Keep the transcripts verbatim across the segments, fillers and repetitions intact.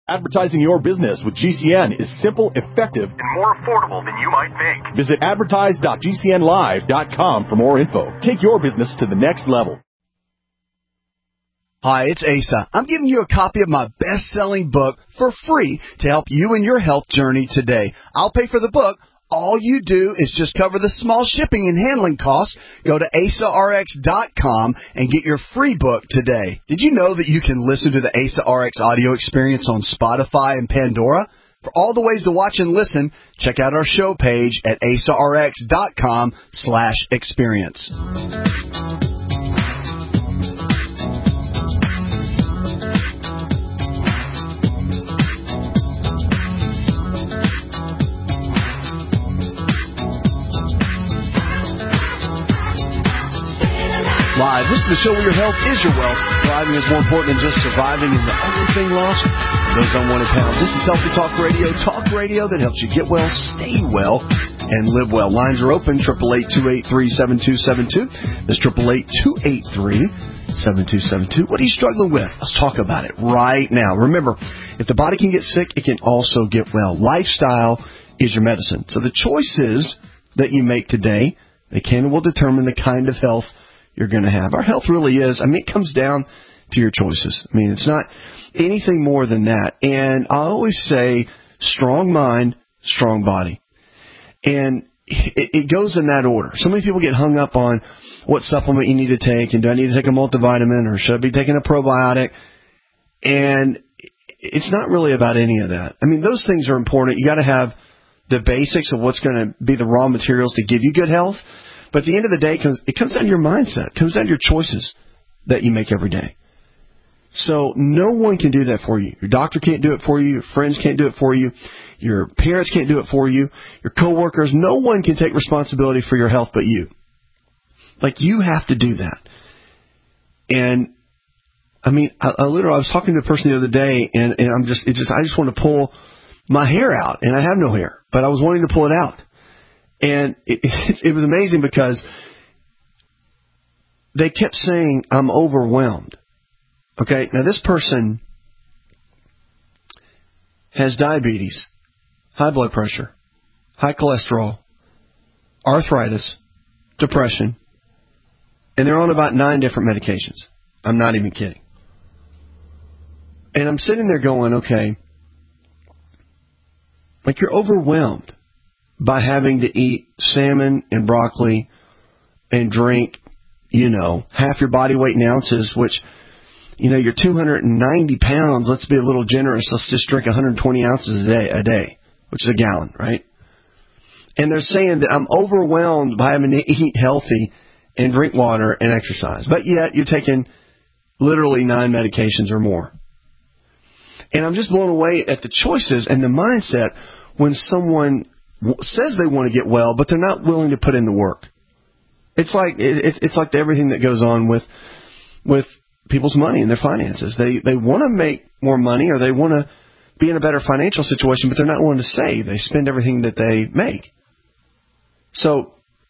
Advertising your business with G C N is simple, effective, and more affordable than you might think. Visit advertise dot g c n live dot com for more info. Take your business to the next level. Hi, it's Asa. I'm giving you a copy of my best-selling book for free to help you in your health journey today. I'll pay for the book. All you do is just cover the small shipping and handling costs. Go to asa r x dot com and get your free book today. Did you know that you can listen to the Asa R X audio experience on Spotify and Pandora? For all the ways to watch and listen, check out our show page at asa r x dot com slash experience. Live. This is the show where your health is your wealth. Thriving is more important than just surviving, and the only thing lost are those unwanted pounds. This is Healthy Talk Radio, talk radio that helps you get well, stay well, and live well. Lines are open, eight eight eight, two eight three, seven two seven two. That's eight eight eight, two eight three, seven two seven two. What are you struggling with? Let's talk about it right now. Remember, if the body can get sick, it can also get well. Lifestyle is your medicine. So the choices that you make today, they can and will determine the kind of health you're going to have. Our health really is, I mean, it comes down to your choices. I mean, it's not anything more than that. And I always say, strong mind, strong body. And it, it goes in that order. So many people get hung up on what supplement you need to take, and do I need to take a multivitamin, or should I be taking a probiotic? And it's not really about any of that. I mean, those things are important. You got to have the basics of what's going to be the raw materials to give you good health. But at the end of the day, it comes, it comes down to your mindset. It comes down to your choices that you make every day. So no one can do that for you. Your doctor can't do it for you. Your friends can't do it for you. Your parents can't do it for you. Your coworkers. No one can take responsibility for your health but you. Like, you have to do that. And, I mean, I, I literally, I was talking to a person the other day, and, and I'm just, it just, I just want to pull my hair out, and I have no hair, but I was wanting to pull it out. And it, it, it was amazing because they kept saying, I'm overwhelmed. Okay, now this person has diabetes, high blood pressure, high cholesterol, arthritis, depression, and they're on about nine different medications. I'm not even kidding. And I'm sitting there going, okay, like, you're overwhelmed by having to eat salmon and broccoli and drink, you know, half your body weight in ounces, which, you know, you're two hundred ninety pounds. Let's be a little generous. Let's just drink one hundred twenty ounces a day, a day, which is a gallon, right? And they're saying that I'm overwhelmed by having to eat healthy and drink water and exercise. But yet you're taking literally nine medications or more. And I'm just blown away at the choices and the mindset when someone says they want to get well, but they're not willing to put in the work. It's like it, it's like everything that goes on with with people's money and their finances. They they want to make more money, or they want to be in a better financial situation, but they're not willing to save. They spend everything that they make. So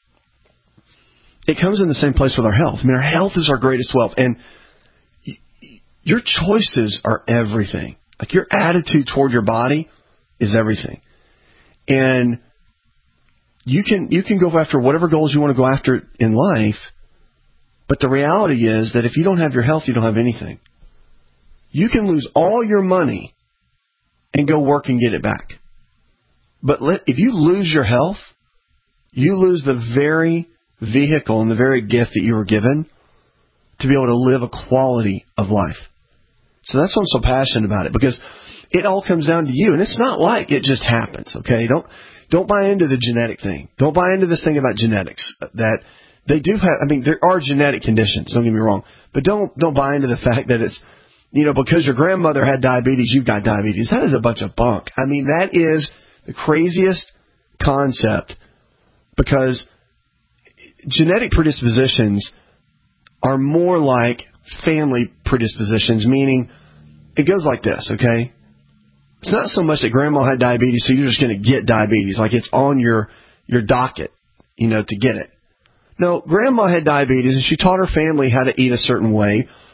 it comes in the same place with our health. I mean, our health is our greatest wealth, and y- your choices are everything. Like, your attitude toward your body is everything. And you can you can go after whatever goals you want to go after in life, but the reality is that if you don't have your health, you don't have anything. You can lose all your money and go work and get it back. But let, if you lose your health, you lose the very vehicle and the very gift that you were given to be able to live a quality of life. So that's why I'm so passionate about it, because it all comes down to you. And it's not like it just happens, okay? Don't don't buy into the genetic thing. Don't buy into this thing about genetics, that they do have, I mean, there are genetic conditions, don't get me wrong. But don't don't buy into the fact that it's, you know, because your grandmother had diabetes, you've got diabetes. That is a bunch of bunk. I mean, that is the craziest concept, because genetic predispositions are more like family predispositions, meaning it goes like this, okay? It's not so much that grandma had diabetes, so you're just going to get diabetes, like it's on your, your docket, you know, to get it. No, grandma had diabetes, and she taught her family how to eat a certain way,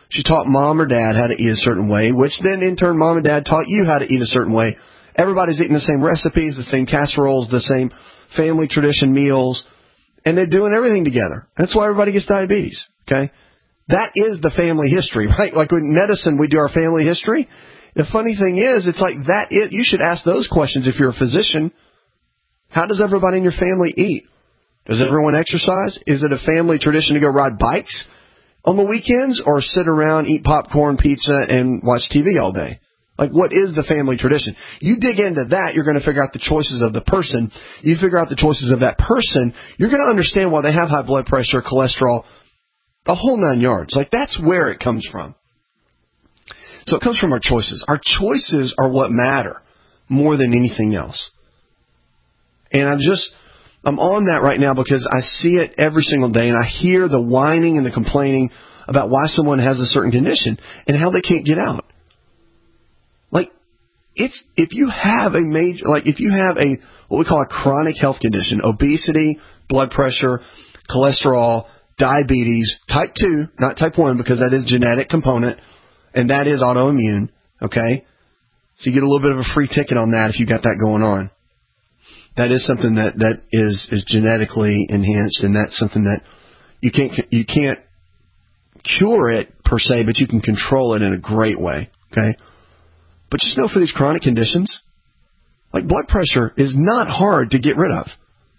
She taught mom or dad how to eat a certain way, which then in turn mom and dad taught you how to eat a certain way. Everybody's eating the same recipes, the same casseroles, the same family tradition meals, and they're doing everything together. That's why everybody gets diabetes, okay? That is the family history, right? Like in medicine, we do our family history. The funny thing is, it's like that. It, you should ask those questions if you're a physician. How does everybody in your family eat? Does everyone exercise? Is it a family tradition to go ride bikes on the weekends or sit around, eat popcorn, pizza, and watch T V all day? Like, what is the family tradition? You dig into that, you're going to figure out the choices of the person. You figure out the choices of that person, you're going to understand why they have high blood pressure, cholesterol, the whole nine yards. Like, that's where it comes from. So it comes from our choices. Our choices are what matter more than anything else. And I'm just, I'm on that right now because I see it every single day, and I hear the whining and the complaining about why someone has a certain condition and how they can't get out. Like, it's, if you have a major, like if you have a, what we call a chronic health condition, obesity, blood pressure, cholesterol, diabetes, type two, not type one, because that is genetic component, and that is autoimmune, okay? So you get a little bit of a free ticket on that if you got that going on. That is something that, that is, is genetically enhanced, and that's something that you can't, you can't cure it per se, but you can control it in a great way, okay? But just know for these chronic conditions, like blood pressure is not hard to get rid of.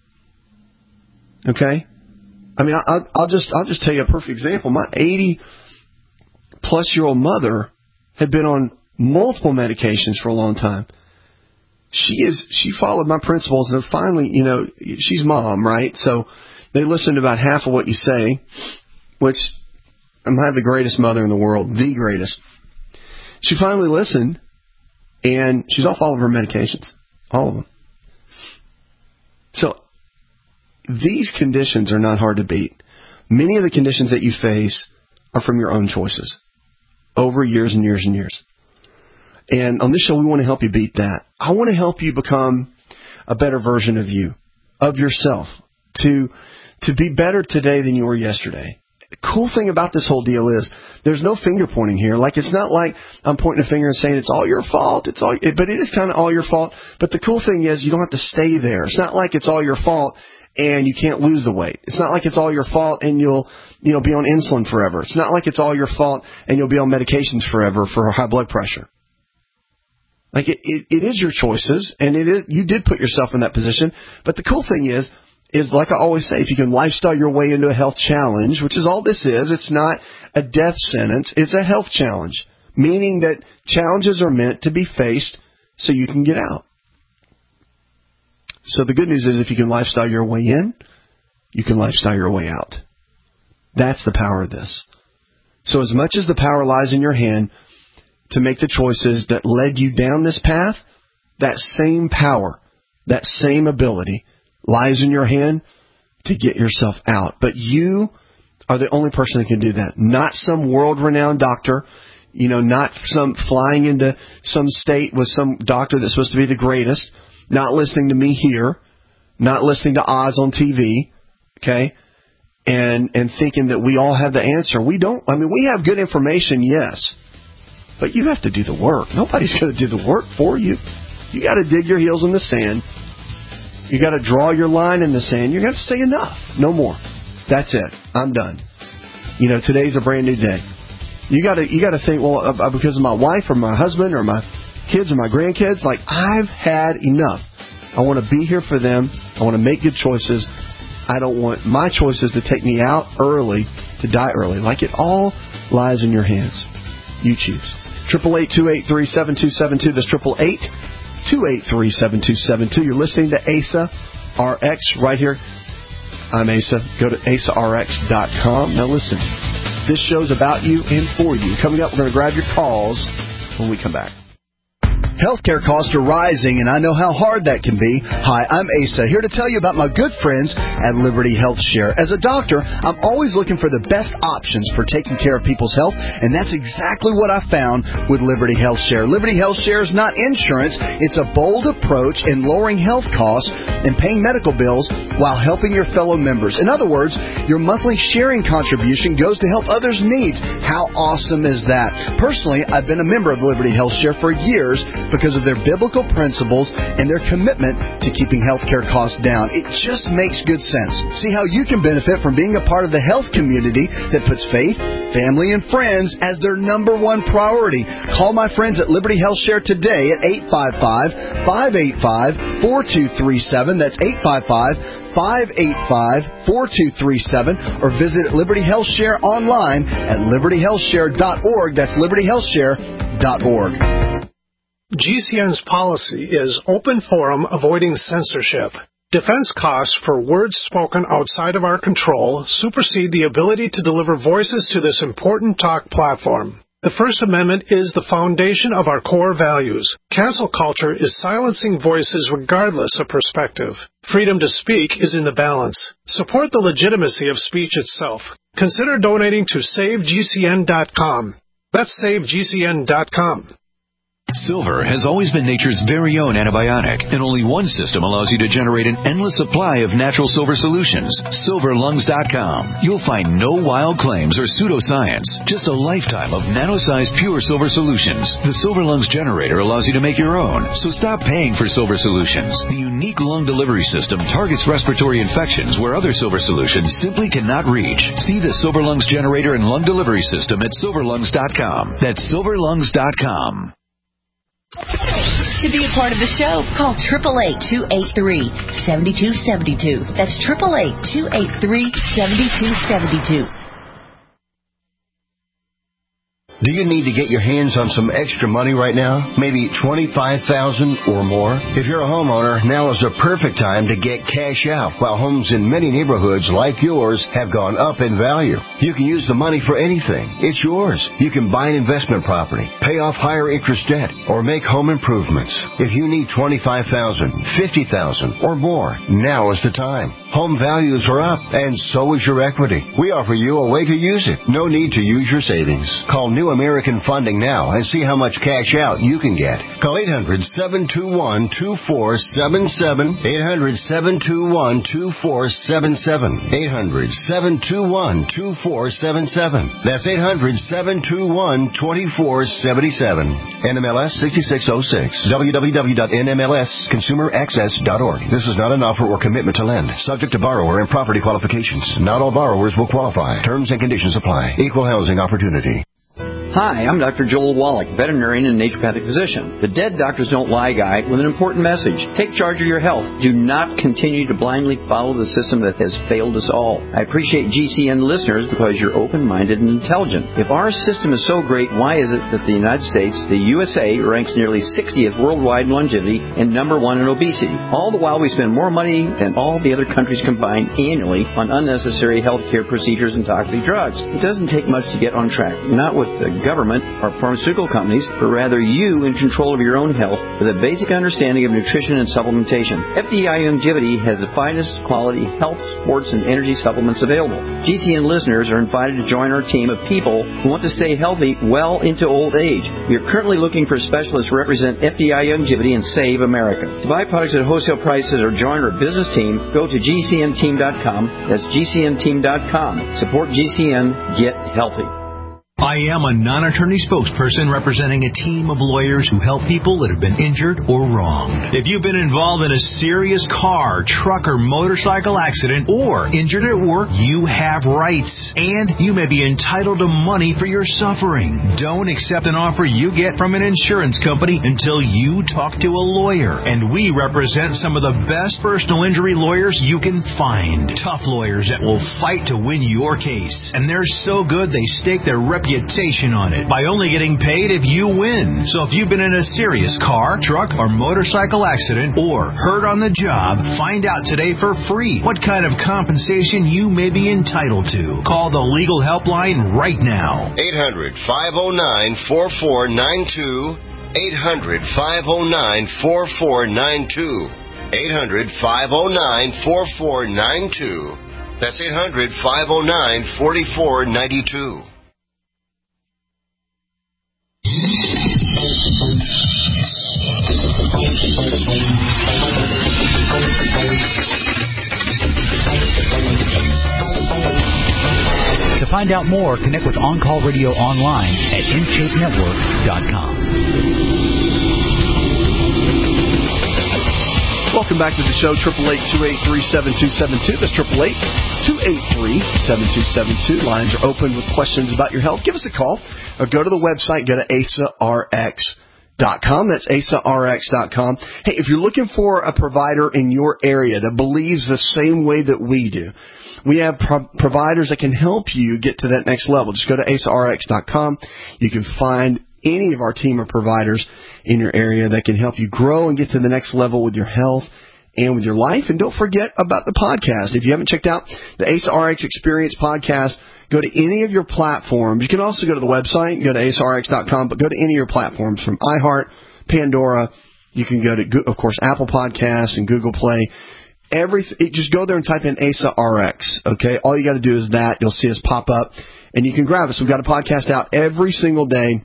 Okay? I mean, I'll, I'll just I'll just tell you a perfect example. My eighty-plus-year-old mother had been on multiple medications for a long time. She is she followed my principles, and finally, you know, she's mom, right? So they listened to about half of what you say, which I have the greatest mother in the world, the greatest. She finally listened. And she's off all of her medications. All of them. So, these conditions are not hard to beat. Many of the conditions that you face are from your own choices. Over years and years and years. And on this show, we want to help you beat that. I want to help you become a better version of you. Of yourself. To, to be better today than you were yesterday. The cool thing about this whole deal is there's no finger pointing here. Like, it's not like I'm pointing a finger and saying it's all your fault. It's all, but it is kind of all your fault. But the cool thing is you don't have to stay there. It's not like it's all your fault and you can't lose the weight. It's not like it's all your fault and you'll, you know, be on insulin forever. It's not like it's all your fault and you'll be on medications forever for high blood pressure. Like, it, it, it is your choices, and it is, you did put yourself in that position. But the cool thing is, is like I always say, if you can lifestyle your way into a health challenge, which is all this is, it's not a death sentence, it's a health challenge, meaning that challenges are meant to be faced so you can get out. So the good news is if you can lifestyle your way in, you can lifestyle your way out. That's the power of this. So as much as the power lies in your hand to make the choices that led you down this path, that same power, that same ability lies in your hand to get yourself out. But you are the only person that can do that. Not some world-renowned doctor, you know, not some flying into some state with some doctor that's supposed to be the greatest, not listening to me here, not listening to Oz on T V, okay, and and thinking that we all have the answer. We don't. I mean, we have good information, yes, but you have to do the work. Nobody's going to do the work for you. You got to dig your heels in the sand. You got to draw your line in the sand. You got to say enough. No more. That's it. I'm done. You know, today's a brand new day. You got to you got to think, well, uh, because of my wife or my husband or my kids or my grandkids, like, I've had enough. I want to be here for them. I want to make good choices. I don't want my choices to take me out early, to die early. Like, it all lies in your hands. You choose. eight eight eight, two eight three, seven two seven two. That's eight eight eight, two eight three, seven two seven two. You're listening to Asa R X right here. I'm Asa. Go to asa r x dot com. Now listen, this show's about you and for you. Coming up, we're going to grab your calls when we come back. Healthcare costs are rising, and I know how hard that can be. Hi, I'm Asa, here to tell you about my good friends at Liberty Health Share. As a doctor, I'm always looking for the best options for taking care of people's health, and that's exactly what I found with Liberty Health Share. Liberty Health Share is not insurance. It's a bold approach in lowering health costs and paying medical bills while helping your fellow members. In other words, your monthly sharing contribution goes to help others' needs. How awesome is that? Personally, I've been a member of Liberty Health Share for years because of their biblical principles and their commitment to keeping healthcare costs down. It just makes good sense. See how you can benefit from being a part of the health community that puts faith, family, and friends as their number one priority. Call my friends at Liberty Health Share today at eight five five, five eight five, four two three seven. That's eight five five, five eight five, four two three seven, or visit Liberty Health Share online at liberty health share dot org. That's liberty health share dot org. G C N's policy is open forum, avoiding censorship. Defense costs for words spoken outside of our control supersede the ability to deliver voices to this important talk platform. The First Amendment is the foundation of our core values. Cancel culture is silencing voices regardless of perspective. Freedom to speak is in the balance. Support the legitimacy of speech itself. Consider donating to save G C N dot com. That's save G C N dot com. Silver has always been nature's very own antibiotic, and only one system allows you to generate an endless supply of natural silver solutions. silver lungs dot com. You'll find no wild claims or pseudoscience, just a lifetime of nano-sized pure silver solutions. The Silver Lungs generator allows you to make your own, so stop paying for silver solutions. The unique lung delivery system targets respiratory infections where other silver solutions simply cannot reach. See the Silver Lungs generator and lung delivery system at silver lungs dot com. That's silver lungs dot com. To be a part of the show, call eight eight eight, two eight three, seven two seven two. That's eight eight eight, two eight three, seven two seven two. Do you need to get your hands on some extra money right now? Maybe twenty-five thousand dollars or more? If you're a homeowner, now is the perfect time to get cash out while homes in many neighborhoods like yours have gone up in value. You can use the money for anything. It's yours. You can buy an investment property, pay off higher interest debt, or make home improvements. If you need twenty-five thousand dollars, fifty thousand dollars or more, now is the time. Home values are up, and so is your equity. We offer you a way to use it. No need to use your savings. Call New American Funding now and see how much cash out you can get. Call eight hundred, seven two one, two four seven seven, eight hundred, seven two one, two four seven seven, eight hundred, seven two one, two four seven seven. That's eight hundred, seven two one, two four seven seven. N M L S sixty-six oh six. w w w dot n m l s consumer access dot org. This is not an offer or commitment to lend. Subject to borrower and property qualifications. Not all borrowers will qualify. Terms and conditions apply. Equal housing opportunity. Hi, I'm Doctor Joel Wallach, veterinarian and naturopathic physician. The Dead Doctors Don't Lie guy with an important message. Take charge of your health. Do not continue to blindly follow the system that has failed us all. I appreciate G C N listeners because you're open-minded and intelligent. If our system is so great, why is it that the United States, the U S A, ranks nearly sixtieth worldwide in longevity and number one in obesity? All the while we spend more money than all the other countries combined annually on unnecessary health care procedures and toxic drugs. It doesn't take much to get on track. Not with the government or pharmaceutical companies, but rather you in control of your own health with a basic understanding of nutrition and supplementation. F D I Longevity has the finest quality health, sports, and energy supplements available. G C N listeners are invited to join our team of people who want to stay healthy well into old age. We are currently looking for specialists to represent F D I Longevity and Save America. To buy products at wholesale prices or join our business team, go to G C N team dot com. That's G C N team dot com. Support G C N. Get healthy. I am a non-attorney spokesperson representing a team of lawyers who help people that have been injured or wronged. If you've been involved in a serious car, truck, or motorcycle accident or injured at work, you have rights, and you may be entitled to money for your suffering. Don't accept an offer you get from an insurance company until you talk to a lawyer, and we represent some of the best personal injury lawyers you can find. Tough lawyers that will fight to win your case, and they're so good they stake their reputation on it by only getting paid if you win. So if you've been in a serious car, truck, or motorcycle accident or hurt on the job, find out today for free what kind of compensation you may be entitled to. Call the legal helpline right now. eight hundred, five oh nine, four four nine two. eight hundred, five oh nine, four four nine two. eight hundred, five oh nine, four four nine two. That's eight hundred, five oh nine, four four nine two. To find out more, connect with On Call Radio online at in shape network dot com. Welcome back to the show, eight eight eight, two eight three, seven two seven two. That's eight eight eight, two eight three, seven two seven two. Lines are open with questions about your health. Give us a call or go to the website. Go to A S A R X dot com. That's A S A R X dot com. Hey, if you're looking for a provider in your area that believes the same way that we do, we have pro- providers that can help you get to that next level. Just go to A S A R X dot com. You can find any of our team of providers in your area that can help you grow and get to the next level with your health and with your life. And don't forget about the podcast. If you haven't checked out the A S A R X Experience podcast, go to any of your platforms. You can also go to the website, go to A S A R X dot com, but go to any of your platforms from iHeart, Pandora. You can go to, of course, Apple Podcasts and Google Play. Everything, just go there and type in A S A R X, okay? All you got to do is that. You'll see us pop up, and you can grab us. We've got a podcast out every single day,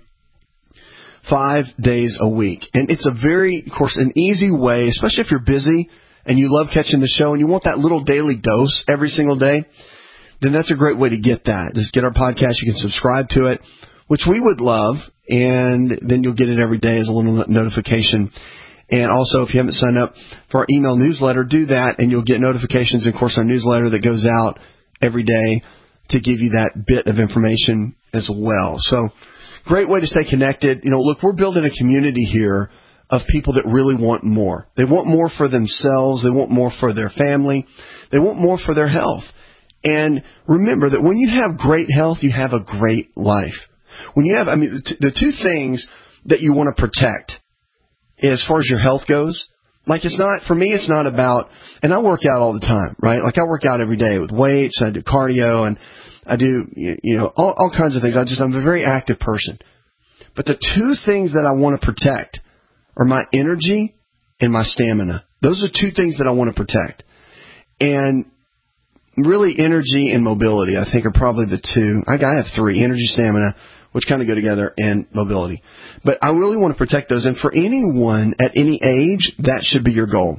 five days a week. And it's a very, of course, an easy way, especially if you're busy and you love catching the show and you want that little daily dose every single day, then that's a great way to get that. Just get our podcast. You can subscribe to it, which we would love, and then you'll get it every day as a little notification. And also, if you haven't signed up for our email newsletter, do that, and you'll get notifications. And, of course, our newsletter that goes out every day to give you that bit of information as well. So, great way to stay connected. You know, look, we're building a community here of people that really want more. They want more for themselves. They want more for their family. They want more for their health. And remember that when you have great health, you have a great life. When you have, I mean, the, t- the two things that you want to protect as far as your health goes, like it's not, for me, it's not about, and I work out all the time, right? Like I work out every day with weights, I do cardio, and I do, you know, all, all kinds of things. I just, I'm a very active person. But the two things that I want to protect are my energy and my stamina. Those are two things that I want to protect. And really energy and mobility, I think, are probably the two. I, I have three, energy, stamina, which kind of go together, and mobility. But I really want to protect those. And for anyone at any age, that should be your goal.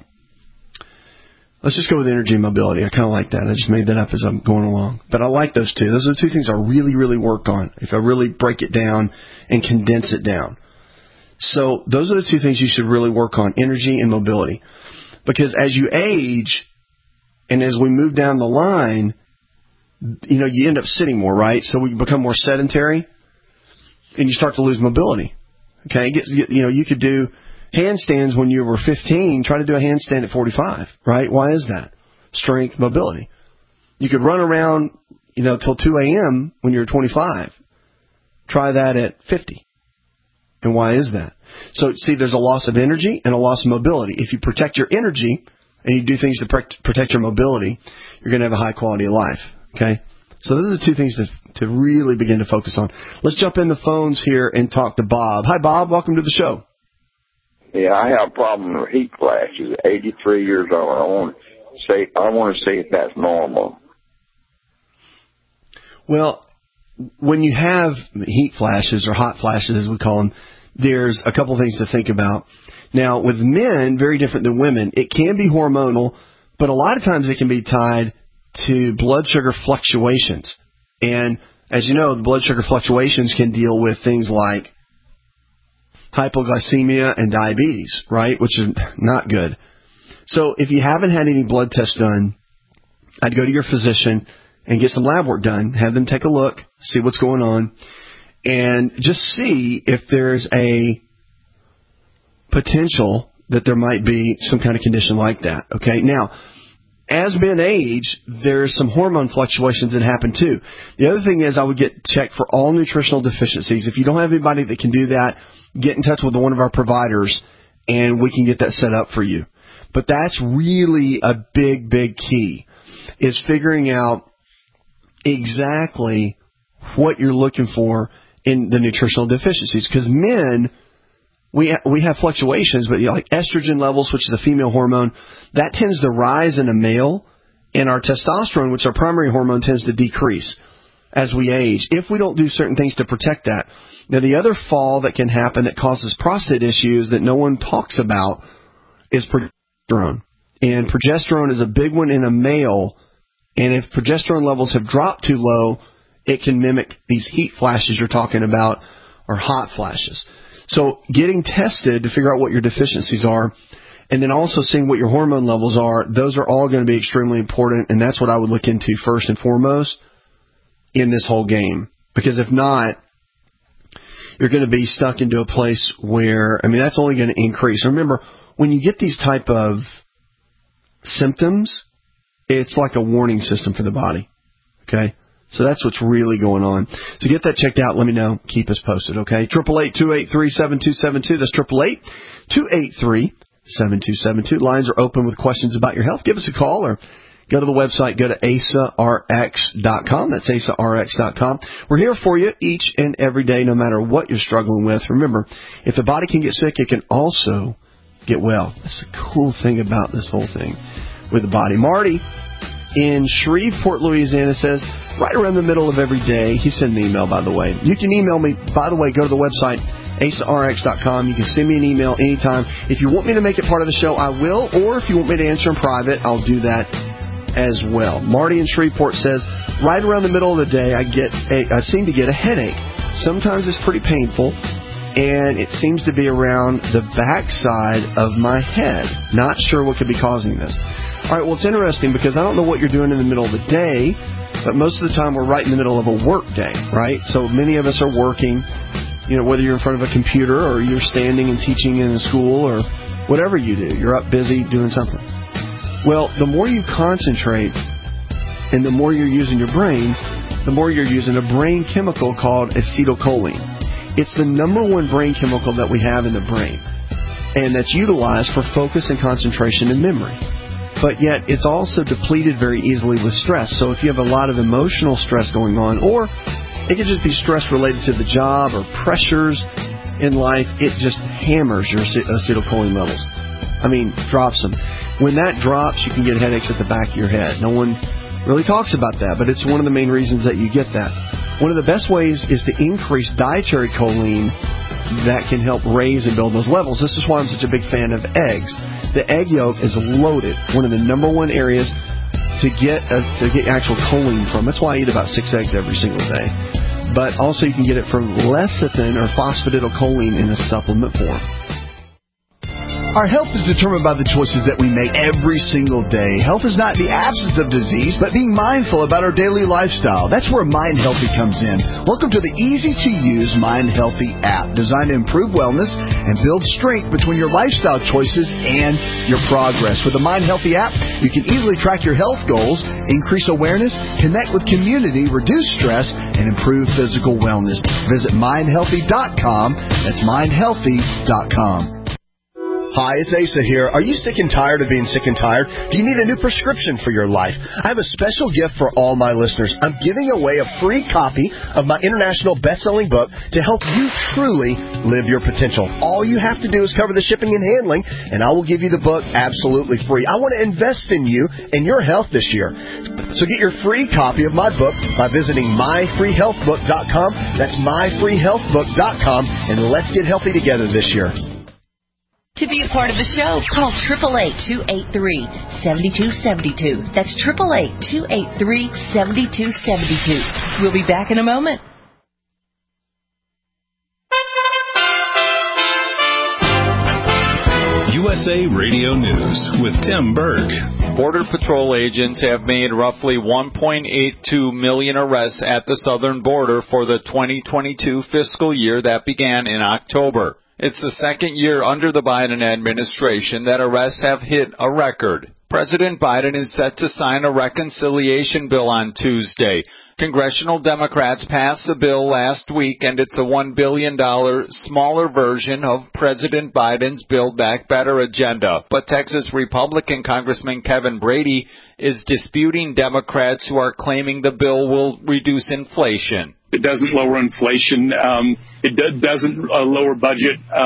Let's just go with energy and mobility. I kind of like that. I just made that up as I'm going along. But I like those two. Those are the two things I really, really work on, if I really break it down and condense it down. So those are the two things you should really work on, energy and mobility. Because as you age and as we move down the line, you know, you end up sitting more, right? So we become more sedentary. And you start to lose mobility. Okay, you know, you could do handstands when you were fifteen. Try to do a handstand at forty-five, right? Why is that? Strength, mobility. You could run around, you know, till two a.m. when you're twenty-five. Try that at fifty. And why is that? So, see, there's a loss of energy and a loss of mobility. If you protect your energy and you do things to protect your mobility, you're going to have a high quality of life. Okay? So those are the two things to, to really begin to focus on. Let's jump in the phones here and talk to Bob. Hi, Bob. Welcome to the show. Yeah, I have a problem with heat flashes. eighty-three years old. I want to say, I want to see if that's normal. Well, when you have heat flashes or hot flashes, as we call them, there's a couple things to think about. Now, with men, very different than women, it can be hormonal, but a lot of times it can be tied to blood sugar fluctuations. And as you know, the blood sugar fluctuations can deal with things like hypoglycemia and diabetes, right, which is not good. So if you haven't had any blood tests done, I'd go to your physician and get some lab work done, have them take a look, see what's going on, and just see if there's a potential that there might be some kind of condition like that. Okay, now, as men age, there's some hormone fluctuations that happen too. The other thing is I would get checked for all nutritional deficiencies. If you don't have anybody that can do that, get in touch with one of our providers and we can get that set up for you. But that's really a big, big key, is figuring out exactly what you're looking for in the nutritional deficiencies. Because men, we ha- we have fluctuations, but you know, like estrogen levels, which is a female hormone, that tends to rise in a male, and our testosterone, which is our primary hormone, tends to decrease as we age if we don't do certain things to protect that. Now, the other fall that can happen that causes prostate issues that no one talks about is progesterone. And progesterone is a big one in a male, and if progesterone levels have dropped too low, it can mimic these heat flashes you're talking about or hot flashes. So getting tested to figure out what your deficiencies are, and then also seeing what your hormone levels are, those are all going to be extremely important, and that's what I would look into first and foremost in this whole game. Because if not, you're going to be stuck into a place where, I mean, that's only going to increase. Remember, when you get these type of symptoms, it's like a warning system for the body. Okay? So that's what's really going on. So get that checked out. Let me know. Keep us posted, okay? eight eight eight, two eight three, seven two seven two. That's eight eight eight, two eight three, seven two seven two. Lines are open with questions about your health. Give us a call or go to the website. Go to A S A R X dot com. That's A S A R X dot com. We're here for you each and every day, no matter what you're struggling with. Remember, if the body can get sick, it can also get well. That's the cool thing about this whole thing with the body. Marty in Shreveport, Louisiana says, right around the middle of every day, he sent an email, by the way. You can email me, by the way, go to the website, A S A R X dot com. You can send me an email anytime. If you want me to make it part of the show, I will, or if you want me to answer in private, I'll do that as well. Marty in Shreveport says, right around the middle of the day, I get a, I seem to get a headache. Sometimes it's pretty painful, and it seems to be around the backside of my head. Not sure what could be causing this. All right, well, it's interesting because I don't know what you're doing in the middle of the day, but most of the time we're right in the middle of a work day, right? So many of us are working, you know, whether you're in front of a computer or you're standing and teaching in a school or whatever you do. You're up busy doing something. Well, the more you concentrate and the more you're using your brain, the more you're using a brain chemical called acetylcholine. It's the number one brain chemical that we have in the brain, and that's utilized for focus and concentration and memory. But yet, it's also depleted very easily with stress. So if you have a lot of emotional stress going on, or it could just be stress related to the job or pressures in life, it just hammers your acetylcholine levels. I mean, drops them. When that drops, you can get headaches at the back of your head. No one really talks about that, but it's one of the main reasons that you get that. One of the best ways is to increase dietary choline that can help raise and build those levels. This is why I'm such a big fan of eggs. The egg yolk is loaded, one of the number one areas to get a, to get actual choline from. That's why I eat about six eggs every single day. But also you can get it from lecithin or phosphatidylcholine in a supplement form. Our health is determined by the choices that we make every single day. Health is not the absence of disease, but being mindful about our daily lifestyle. That's where Mind Healthy comes in. Welcome to the easy-to-use Mind Healthy app, designed to improve wellness and build strength between your lifestyle choices and your progress. With the Mind Healthy app, you can easily track your health goals, increase awareness, connect with community, reduce stress, and improve physical wellness. Visit mind healthy dot com. That's mind healthy dot com. Hi, it's Asa here. Are you sick and tired of being sick and tired? Do you need a new prescription for your life? I have a special gift for all my listeners. I'm giving away a free copy of my international best-selling book to help you truly live your potential. All you have to do is cover the shipping and handling, and I will give you the book absolutely free. I want to invest in you and your health this year. So get your free copy of my book by visiting my free health book dot com. That's my free health book dot com, and let's get healthy together this year. To be a part of the show, call eight eight eight, two eight three, seven two seven two. That's eight eight eight, two eight three, seven two seven two. We'll be back in a moment. U S A Radio News with Tim Berg. Border Patrol agents have made roughly one point eight two million arrests at the southern border for the twenty twenty-two fiscal year that began in October. It's the second year under the Biden administration that arrests have hit a record. President Biden is set to sign a reconciliation bill on Tuesday. Congressional Democrats passed the bill last week, and it's a one billion dollars smaller version of President Biden's Build Back Better agenda. But Texas Republican Congressman Kevin Brady is disputing Democrats who are claiming the bill will reduce inflation. It doesn't lower inflation. Um, it do- doesn't uh, lower budget uh,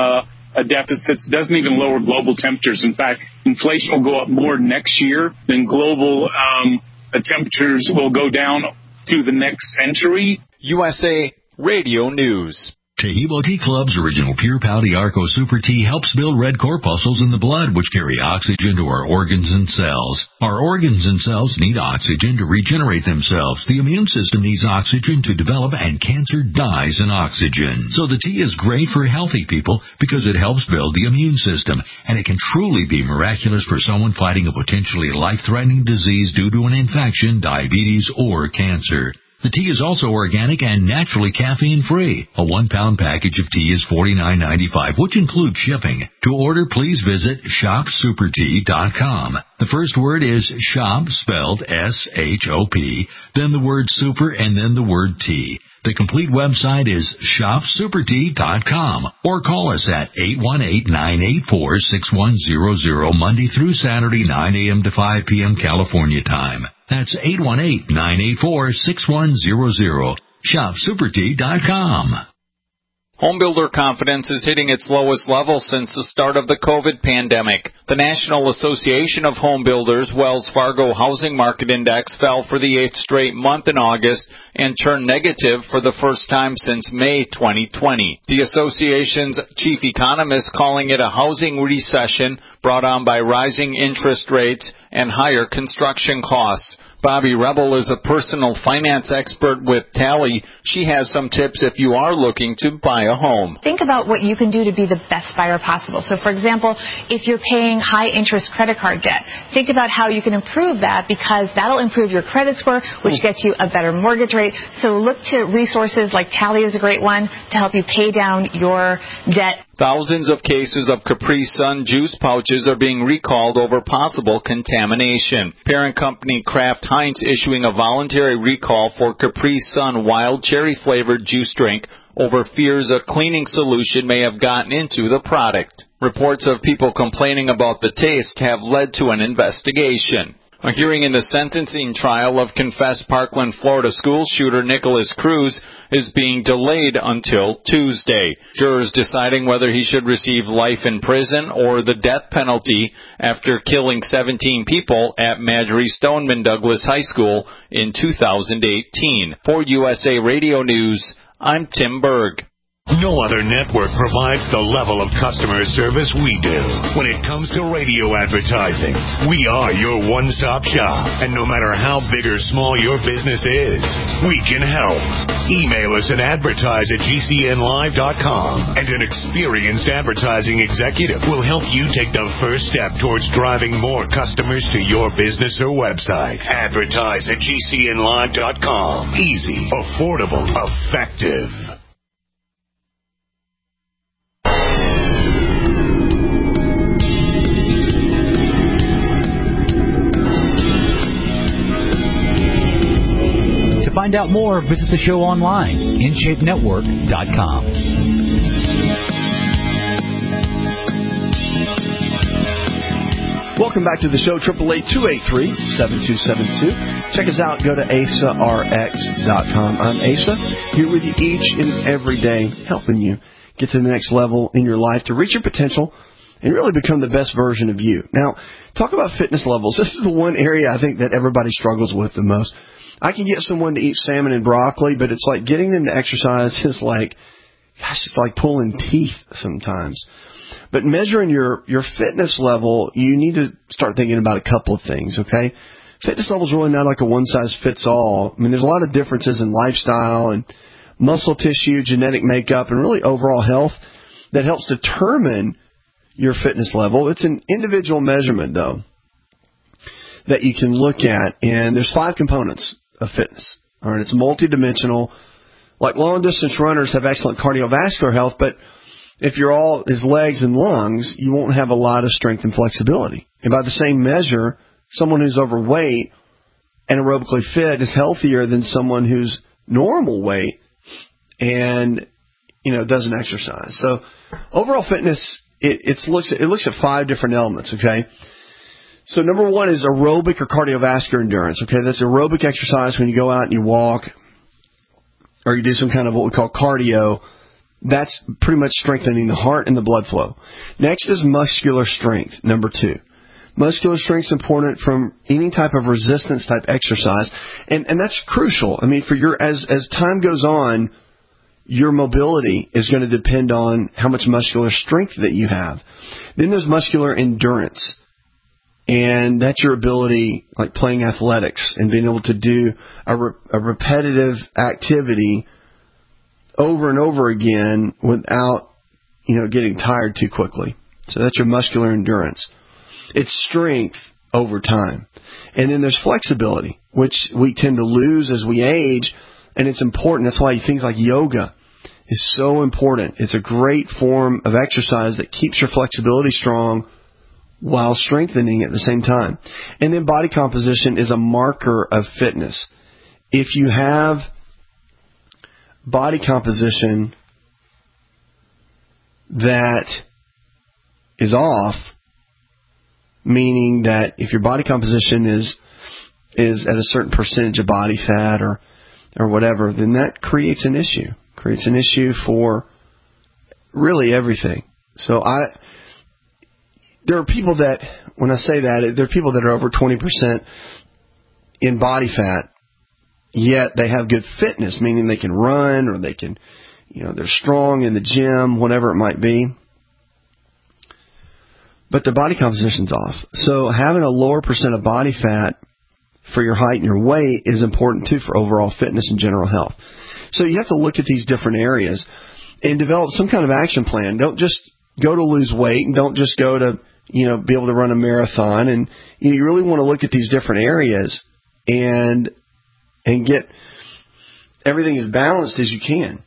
uh, deficits, doesn't even lower global temperatures. In fact, inflation will go up more next year than global um, uh, temperatures will go down through the next century. U S A Radio News. Taheebo Tea Club's original Pure Pouty Arco Super Tea helps build red corpuscles in the blood, which carry oxygen to our organs and cells. Our organs and cells need oxygen to regenerate themselves. The immune system needs oxygen to develop, and cancer dies in oxygen. So the tea is great for healthy people because it helps build the immune system, and it can truly be miraculous for someone fighting a potentially life-threatening disease due to an infection, diabetes, or cancer. The tea is also organic and naturally caffeine-free. A one-pound package of tea is forty-nine ninety-five, which includes shipping. To order, please visit shop super tea dot com. The first word is shop, spelled S H O P, then the word super, and then the word tea. The complete website is shop super tea dot com, or call us at eight one eight, nine eight four, six one zero zero Monday through Saturday, nine a.m. to five p.m. California time. That's eight one eight, nine eight four, six one zero zero. shop super tea dot com. Homebuilder confidence is hitting its lowest level since the start of the COVID pandemic. The National Association of Home Builders Wells Fargo Housing Market Index fell for the eighth straight month in August and turned negative for the first time since May twenty twenty. The association's chief economist calling it a housing recession brought on by rising interest rates and higher construction costs. Bobby Rebel is a personal finance expert with Tally. She has some tips if you are looking to buy a home. Think about what you can do to be the best buyer possible. So, for example, if you're paying high-interest credit card debt, think about how you can improve that, because that'll improve your credit score, which gets you a better mortgage rate. So look to resources like Tally is a great one to help you pay down your debt. Thousands of cases of Capri Sun juice pouches are being recalled over possible contamination. Parent company Kraft Heinz issuing a voluntary recall for Capri Sun wild cherry-flavored juice drink over fears a cleaning solution may have gotten into the product. Reports of people complaining about the taste have led to an investigation. A hearing in the sentencing trial of confessed Parkland, Florida school shooter Nicholas Cruz is being delayed until Tuesday. Jurors deciding whether he should receive life in prison or the death penalty after killing seventeen people at Marjorie Stoneman Douglas High School in two thousand eighteen. For U S A Radio News, I'm Tim Berg. No other network provides the level of customer service we do. When it comes to radio advertising, we are your one-stop shop. And no matter how big or small your business is, we can help. Email us at advertise at G C N live dot com, and an experienced advertising executive will help you take the first step towards driving more customers to your business or website. Advertise at G C N live dot com. Easy, affordable, effective. To find out more, visit the show online, in shape network dot com. Welcome back to the show, eight eight eight, two eight three, seven two seven two. Check us out. Go to asa r x dot com. I'm Asa, here with you each and every day, helping you get to the next level in your life to reach your potential and really become the best version of you. Now, talk about fitness levels. This is the one area I think that everybody struggles with the most. I can get someone to eat salmon and broccoli, but it's like getting them to exercise is like, gosh, it's like pulling teeth sometimes. But measuring your, your fitness level, you need to start thinking about a couple of things, okay? Fitness level is really not like a one-size-fits-all. I mean, there's a lot of differences in lifestyle and muscle tissue, genetic makeup, and really overall health that helps determine your fitness level. It's an individual measurement, though, that you can look at, and there's five components of fitness. All right, it's multidimensional. Like long-distance runners have excellent cardiovascular health, but if you're all his legs and lungs, you won't have a lot of strength and flexibility. And by the same measure, someone who's overweight and aerobically fit is healthier than someone who's normal weight and, you know, doesn't exercise. So overall fitness, it, it's looks at, it looks at five different elements, okay? So number one is aerobic or cardiovascular endurance. Okay, that's aerobic exercise when you go out and you walk or you do some kind of what we call cardio That's pretty much strengthening the heart and the blood flow. Next is muscular strength, number two. Muscular strength is important from any type of resistance type exercise, and and that's crucial. I mean, for your as as time goes on, your mobility is going to depend on how much muscular strength that you have. Then there's muscular endurance, and that's your ability, like playing athletics and being able to do a, re, a repetitive activity over and over again without, you know, getting tired too quickly. So that's your muscular endurance. It's strength over time. And then there's flexibility, which we tend to lose as we age, and it's important. That's why things like yoga is so important. It's a great form of exercise that keeps your flexibility strong while strengthening at the same time. And then body composition is a marker of fitness. If you have body composition that is off, meaning that if your body composition is is at a certain percentage of body fat or or whatever, then that creates an issue. Creates an issue for really everything. So I, there are people that, when I say that, there are people that are over twenty percent in body fat, yet they have good fitness, meaning they can run or they can, you know, they're strong in the gym, whatever it might be. But their body composition's off. So having a lower percent of body fat for your height and your weight is important too for overall fitness and general health. So you have to look at these different areas and develop some kind of action plan. Don't just go to lose weight, and don't just go to, you know, be able to run a marathon. And you know, you really want to look at these different areas and and get everything as balanced as you can.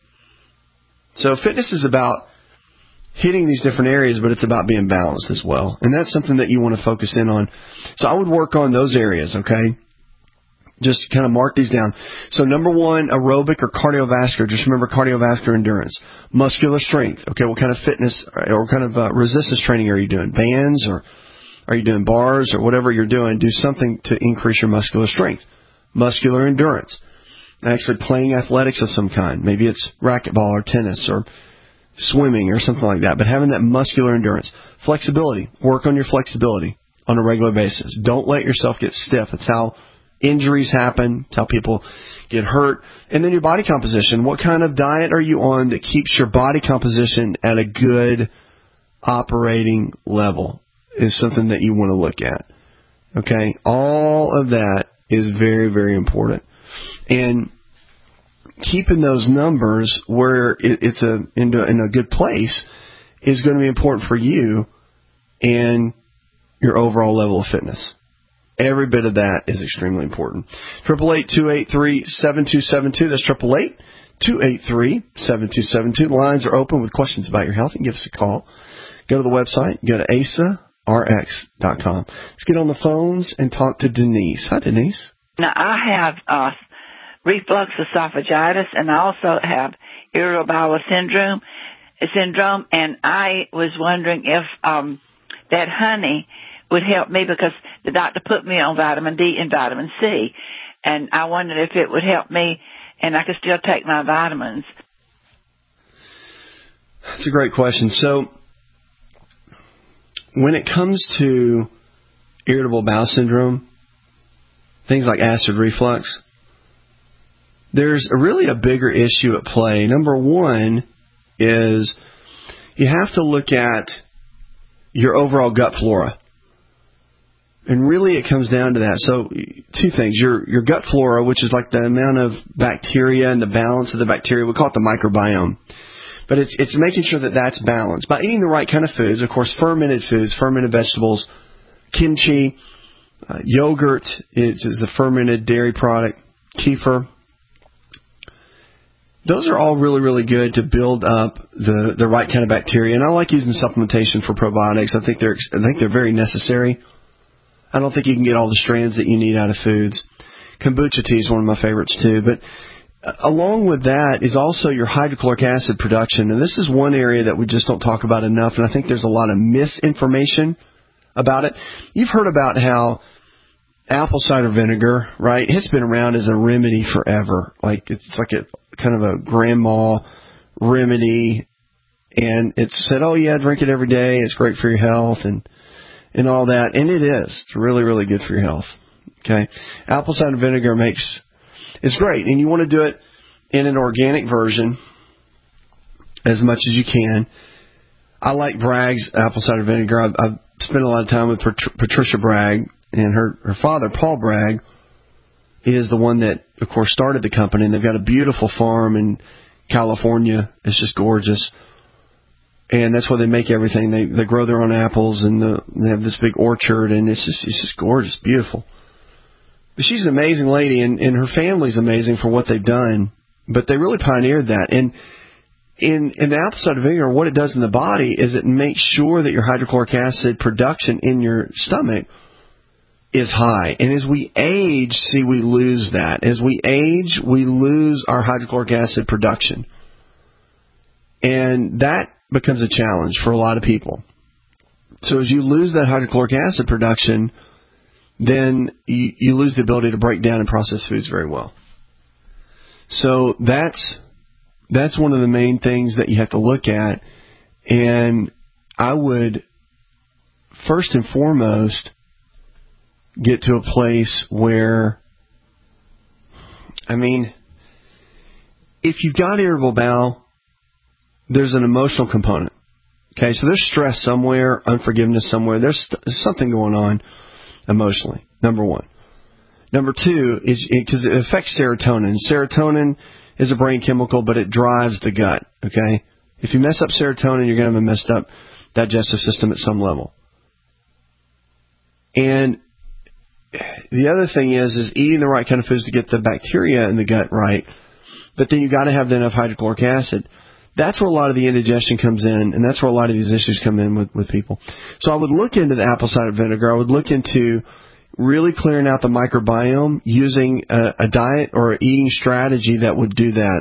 So fitness is about hitting these different areas, but it's about being balanced as well. And that's something that you want to focus in on. So I would work on those areas, okay? Just kind of mark these down. So number one, aerobic or cardiovascular. Just remember cardiovascular endurance. Muscular strength. Okay, what kind of fitness or what kind of uh, resistance training are you doing? Bands, or are you doing bars, or whatever you're doing? Do something to increase your muscular strength. Muscular endurance. Actually playing athletics of some kind. Maybe it's racquetball or tennis or swimming or something like that. But having that muscular endurance. Flexibility. Work on your flexibility on a regular basis. Don't let yourself get stiff. It's how injuries happen. It's how people get hurt. And then your body composition. What kind of diet are you on that keeps your body composition at a good operating level is something that you want to look at. Okay? All of that is very, very important. And keeping those numbers where it, it's a in, a in a good place is going to be important for you and your overall level of fitness. Every bit of that is extremely important. Triple eight two eight three seven two seven two. That's triple eight two eight three seven two seven two. The lines are open with questions about your health, and give us a call. Go to the website. Go to asa r x dot com. Let's get on the phones and talk to Denise. Hi, Denise. Now I have uh, reflux esophagitis, and I also have irritable bowel syndrome. Syndrome, and I was wondering if um, that honey would help me, because the doctor put me on vitamin D and vitamin C, and I wondered if it would help me and I could still take my vitamins. That's a great question. So when it comes to irritable bowel syndrome, things like acid reflux, there's a really a bigger issue at play. Number one is you have to look at your overall gut flora. And really it comes down to that. So two things. Your your gut flora, which is like the amount of bacteria and the balance of the bacteria. We call it the microbiome. But it's it's making sure that that's balanced. By eating the right kind of foods, of course, fermented foods, fermented vegetables, kimchi, uh, yogurt is, is a fermented dairy product, kefir. Those are all really, really good to build up the, the right kind of bacteria. And I like using supplementation for probiotics. I think they're I think they're very necessary. I don't think you can get all the strands that you need out of foods. Kombucha tea is one of my favorites too. But along with that is also your hydrochloric acid production. And this is one area that we just don't talk about enough. And I think there's a lot of misinformation about it. You've heard about how apple cider vinegar, right? It's been around as a remedy forever. Like it's like a kind of a grandma remedy, and it's said, oh yeah, drink it every day, it's great for your health and and all that, and it is. It's really, really good for your health. Okay, apple cider vinegar makes it's great, and you want to do it in an organic version as much as you can. I like Bragg's apple cider vinegar. I've, I've spent a lot of time with Pat- Patricia Bragg, and her, her father, Paul Bragg, is the one that, of course, started the company. And they've got a beautiful farm in California. It's just gorgeous. And that's where they make everything. They they grow their own apples, and the, they have this big orchard, and it's just it's just gorgeous, beautiful. But she's an amazing lady, and, and her family's amazing for what they've done. But they really pioneered that. And in, in the apple cider vinegar, what it does in the body is it makes sure that your hydrochloric acid production in your stomach is high. And as we age, see, we lose that. As we age, we lose our hydrochloric acid production. And that becomes a challenge for a lot of people. So as you lose that hydrochloric acid production, then you, you lose the ability to break down and process foods very well. So that's that's one of the main things that you have to look at. And I would first and foremost get to a place where, I mean, if you've got irritable bowel, there's an emotional component. Okay, so there's stress somewhere, unforgiveness somewhere. There's, st- there's something going on emotionally, number one. Number two is because it, it affects serotonin. Serotonin is a brain chemical, but it drives the gut. Okay, if you mess up serotonin, you're going to have a messed up digestive system at some level. And the other thing is, is eating the right kind of foods to get the bacteria in the gut right. But then you got to have enough hydrochloric acid. That's where a lot of the indigestion comes in, and that's where a lot of these issues come in with, with people. So I would look into the apple cider vinegar. I would look into really clearing out the microbiome using a, a diet or an eating strategy that would do that.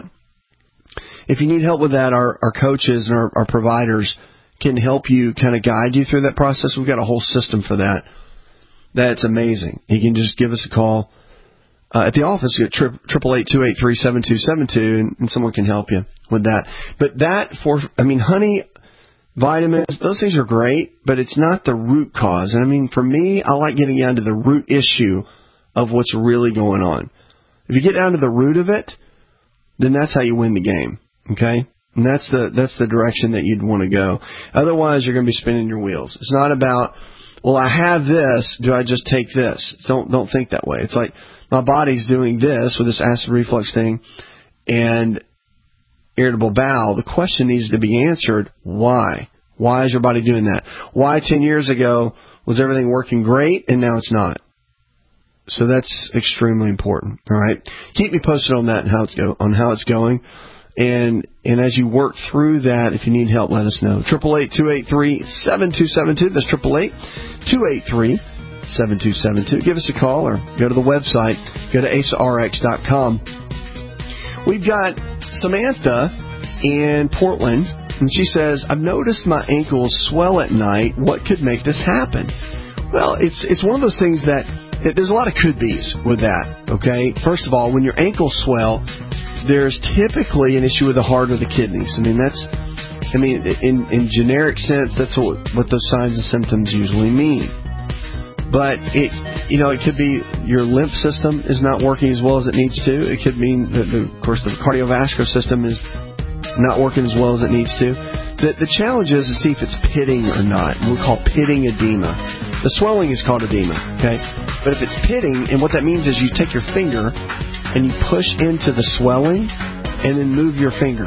If you need help with that, our, our coaches and our, our providers can help you kind of guide you through that process. We've got a whole system for that. That's amazing. You can just give us a call uh, at the office at triple eight two eight three seven two seven two, and, and someone can help you with that. But that for, I mean, honey, vitamins, those things are great, but it's not the root cause. And I mean, for me, I like getting down to the root issue of what's really going on. If you get down to the root of it, then that's how you win the game. Okay? And that's the that's the direction that you'd want to go. Otherwise, you're going to be spinning your wheels. It's not about, well, I have this, do I just take this? Don't don't think that way. It's like, my body's doing this with this acid reflux thing and irritable bowel. The question needs to be answered, why? Why is your body doing that? Why ten years ago was everything working great and now it's not? So that's extremely important. All right. Keep me posted on that and how it's go on how it's going. And and as you work through that, if you need help, let us know. Triple eight two eight three seven two seven two. That's triple eight two eight three seven two seven two. Give us a call or go to the website. Go to A S A R X dot com. We've got Samantha in Portland, and she says, I've noticed my ankles swell at night. What could make this happen? Well, it's it's one of those things that there's a lot of could-be's with that, okay? First of all, when your ankles swell, there's typically an issue with the heart or the kidneys. I mean, that's, I mean, in, in generic sense, that's what, what those signs and symptoms usually mean. But it, you know, it could be your lymph system is not working as well as it needs to. It could mean that, the, of course, the cardiovascular system is not working as well as it needs to. The, the challenge is to see if it's pitting or not. We call pitting edema. The swelling is called edema, okay? But if it's pitting, and what that means is you take your finger and you push into the swelling and then move your finger.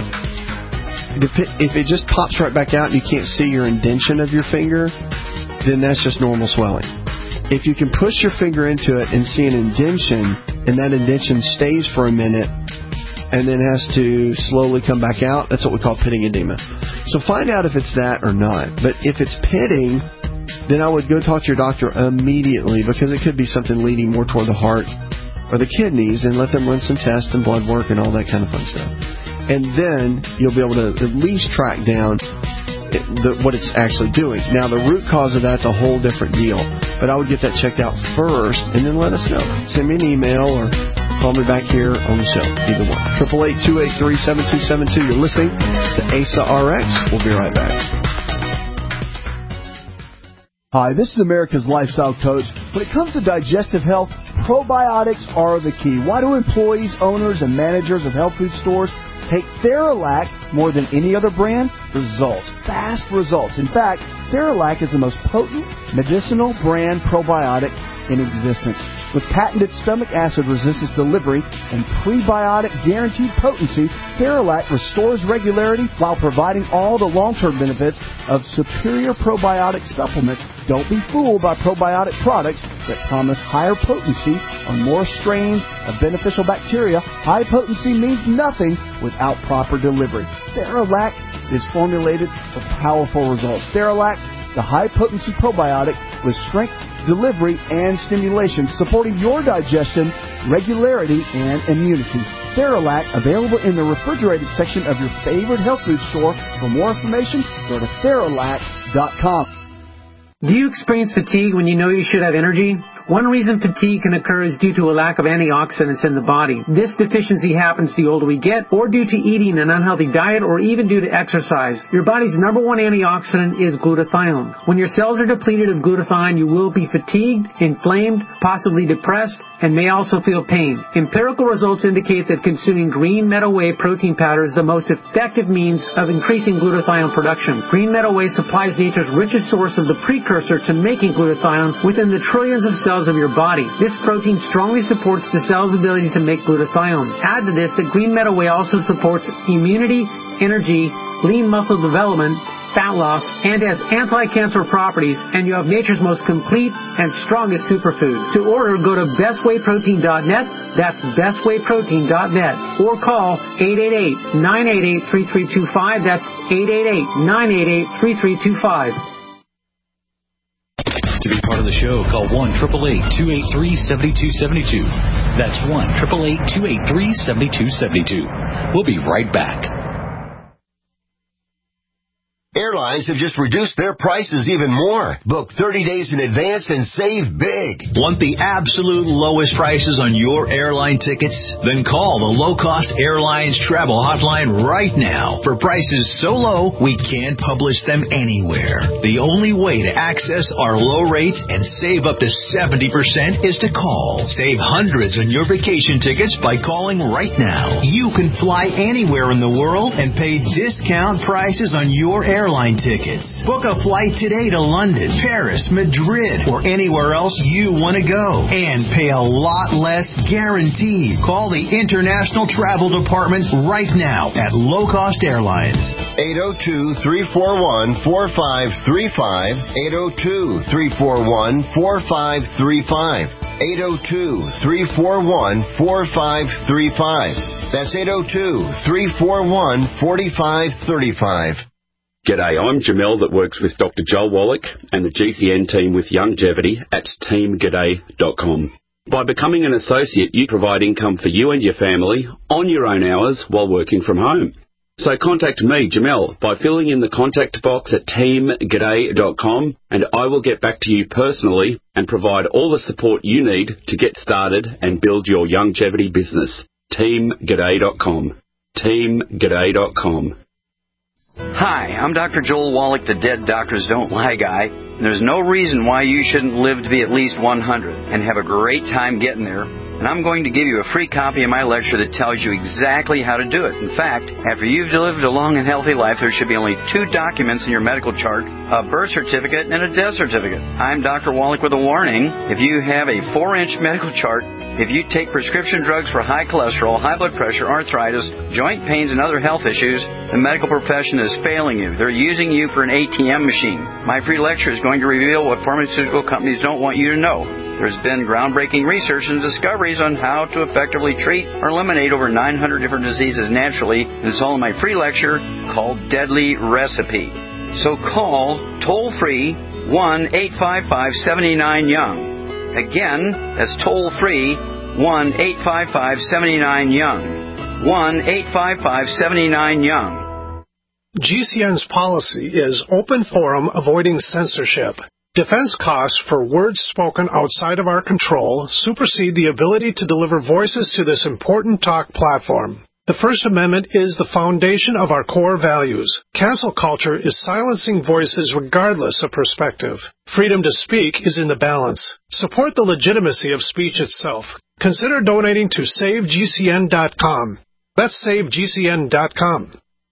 If it just pops right back out and you can't see your indention of your finger, then that's just normal swelling. If you can push your finger into it and see an indention, and that indention stays for a minute and then has to slowly come back out, that's what we call pitting edema. So find out if it's that or not. But if it's pitting, then I would go talk to your doctor immediately, because it could be something leading more toward the heart or the kidneys, and let them run some tests and blood work and all that kind of fun stuff. And then you'll be able to at least track down the, what it's actually doing. Now, the root cause of that's a whole different deal, but I would get that checked out first and then let us know. Send me an email or call me back here on the show. Either one. eight eight eight, two eight three, seven two seven two. You're listening to A S A R X. We'll be right back. Hi, this is America's Lifestyle Coach. When it comes to digestive health, probiotics are the key. Why do employees, owners, and managers of health food stores take Theralac more than any other brand? Results. Fast results. In fact, Theralac is the most potent medicinal brand probiotic in existence. With patented stomach acid resistance delivery and prebiotic guaranteed potency, Theralac restores regularity while providing all the long-term benefits of superior probiotic supplements. Don't be fooled by probiotic products that promise higher potency on more strains of beneficial bacteria. High potency means nothing without proper delivery. Theralac is formulated for powerful results. Theralac, the high-potency probiotic with strength, delivery, and stimulation, supporting your digestion, regularity, and immunity. Theralac, available in the refrigerated section of your favorite health food store. For more information, go to Theralac dot com. Do you experience fatigue when you know you should have energy? One reason fatigue can occur is due to a lack of antioxidants in the body. This deficiency happens the older we get, or due to eating an unhealthy diet, or even due to exercise. Your body's number one antioxidant is glutathione. When your cells are depleted of glutathione, you will be fatigued, inflamed, possibly depressed, and may also feel pain. Empirical results indicate that consuming green meadow whey protein powder is the most effective means of increasing glutathione production. Green meadow whey supplies nature's richest source of the precursor to making glutathione within the trillions of cells of your body. This protein strongly supports the cell's ability to make glutathione. Add to this that green meadow whey also supports immunity, energy, lean muscle development, fat loss, and has anti-cancer properties, and you have nature's most complete and strongest superfood. To order, go to best whey protein dot net, that's best whey protein dot net, or call eight eight eight, nine eight eight, three three two five, that's eight eight eight, nine eight eight, three three two five. To be part of the show, call one eight eight eight, two eight three, seven two seven two. That's one eight eight eight, two eight three, seven two seven two. We'll be right back. Airlines have just reduced their prices even more. Book thirty days in advance and save big. Want the absolute lowest prices on your airline tickets? Then call the Low Cost Airlines Travel Hotline right now. For prices so low, we can't publish them anywhere. The only way to access our low rates and save up to seventy percent is to call. Save hundreds on your vacation tickets by calling right now. You can fly anywhere in the world and pay discount prices on your airline tickets. Book a flight today to London, Paris, Madrid, or anywhere else you want to go, and pay a lot less guaranteed. Call the International Travel Department right now at Low Cost Airlines. eight oh two, three four one, four five three five, eight oh two, three four one, four five three five, eight oh two, three four one, four five three five. That's eight oh two, three four one, four five three five. G'day, I'm Jamel that works with Doctor Joel Wallach and the G C N team with Longevity at team g'day dot com. By becoming an associate, you provide income for you and your family on your own hours while working from home. So contact me, Jamel, by filling in the contact box at team g'day dot com, and I will get back to you personally and provide all the support you need to get started and build your longevity business. team g'day dot com. team g'day dot com. Hi, I'm Doctor Joel Wallach, the Dead Doctors Don't Lie guy. And there's no reason why you shouldn't live to be at least one hundred and have a great time getting there. And I'm going to give you a free copy of my lecture that tells you exactly how to do it. In fact, after you've lived a long and healthy life, there should be only two documents in your medical chart, a birth certificate and a death certificate. I'm Doctor Wallach with a warning. If you have a four-inch medical chart, if you take prescription drugs for high cholesterol, high blood pressure, arthritis, joint pains, and other health issues, the medical profession is failing you. They're using you for an A T M machine. My free lecture is going to reveal what pharmaceutical companies don't want you to know. There's been groundbreaking research and discoveries on how to effectively treat or eliminate over nine hundred different diseases naturally, and it's all in my free lecture called Deadly Recipe. So call toll-free one eight five five, seven nine, young. Again, that's toll-free one eight five five, seven nine, young. one eight five five, seven nine, young. G C N's policy is open forum avoiding censorship. Defense costs for words spoken outside of our control supersede the ability to deliver voices to this important talk platform. The First Amendment is the foundation of our core values. Cancel culture is silencing voices regardless of perspective. Freedom to speak is in the balance. Support the legitimacy of speech itself. Consider donating to save G C N dot com. That's save G C N dot com.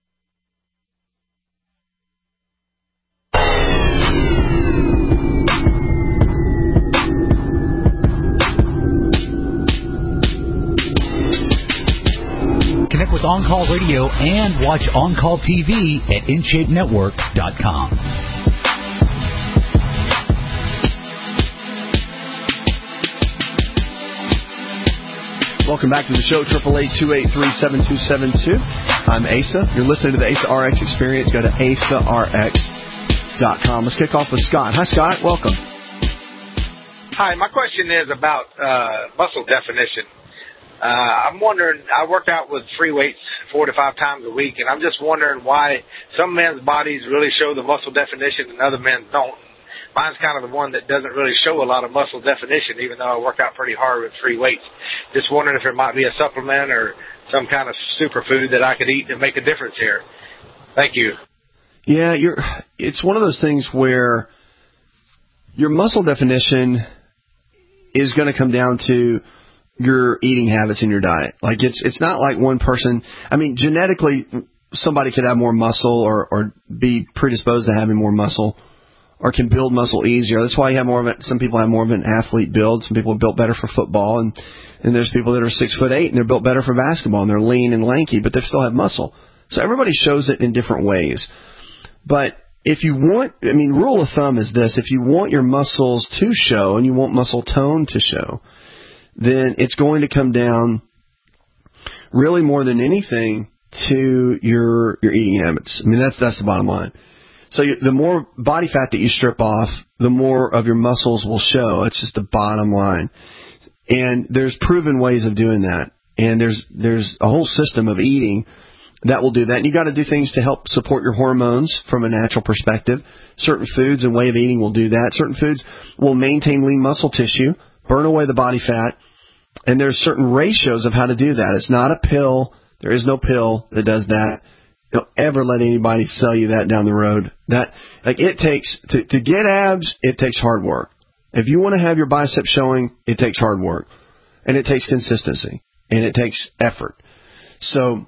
Connect with On Call Radio and watch On Call T V at in shape network dot com. Welcome back to the show, eight eight eight, two eight three, seven two seven two. I'm Asa. You're listening to the Asa R X Experience. Go to asa r x dot com. Let's kick off with Scott. Hi, Scott. Welcome. Hi. My question is about uh, muscle definition. Uh, I'm wondering, I work out with free weights four to five times a week, and I'm just wondering why some men's bodies really show the muscle definition and other men don't. Mine's kind of the one that doesn't really show a lot of muscle definition, even though I work out pretty hard with free weights. Just wondering if there might be a supplement or some kind of superfood that I could eat to make a difference here. Thank you. Yeah, you're. It's one of those things where your muscle definition is going to come down to your eating habits in your diet. Like it's it's not like one person. I mean, genetically, somebody could have more muscle or, or be predisposed to having more muscle or can build muscle easier. That's why you have more of it. Some people have more of an athlete build. Some people are built better for football, and and there's people that are six foot eight and they're built better for basketball and they're lean and lanky, but they still have muscle. So everybody shows it in different ways. But if you want, I mean, rule of thumb is this: if you want your muscles to show and you want muscle tone to show, then it's going to come down really more than anything to your your eating habits. I mean, that's that's the bottom line. So you, the more body fat that you strip off, the more of your muscles will show. It's just the bottom line. And there's proven ways of doing that. And there's there's a whole system of eating that will do that. And you got to do things to help support your hormones from a natural perspective. Certain foods and way of eating will do that. Certain foods will maintain lean muscle tissue, burn away the body fat. And there's certain ratios of how to do that. It's not a pill. There is no pill that does that. Don't ever let anybody sell you that down the road. That like it takes to, to get abs, it takes hard work. If you want to have your biceps showing, it takes hard work. And it takes consistency. And it takes effort. So